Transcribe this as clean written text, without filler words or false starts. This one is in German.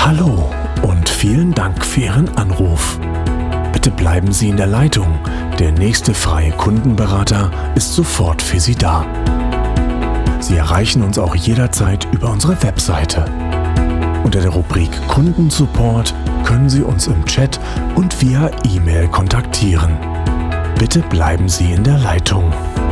Hallo und vielen Dank für Ihren Anruf. Bitte bleiben Sie in der Leitung. Der nächste freie Kundenberater ist sofort für Sie da. Sie erreichen uns auch jederzeit über unsere Webseite. Unter der Rubrik Kundensupport können Sie uns im Chat und via E-Mail kontaktieren. Bitte bleiben Sie in der Leitung.